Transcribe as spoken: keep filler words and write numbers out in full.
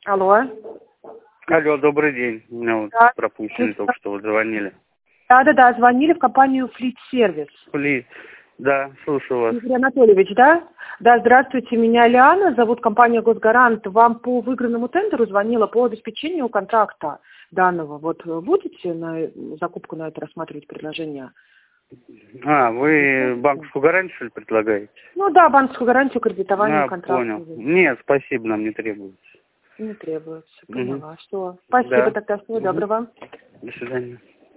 Алло. Алло, добрый день. Меня вот Да. пропустили, только что вот звонили. Да-да-да, звонили в компанию Fleet Service. Флит. Да, слушаю вас. Игорь Анатольевич, да? Да, здравствуйте, меня Лиана, зовут компания Госгарант. Вам по выигранному тендеру звонила по обеспечению контракта данного. Вот будете на закупку на это рассматривать предложение? А, вы банковскую гарантию, что ли, предлагаете? Ну да, банковскую гарантию, кредитование А, контракта. понял. Нет, спасибо, нам не требуется. Не требуется, Угу. поняла. Что? Спасибо Да. тогда, всего Угу. доброго. До свидания.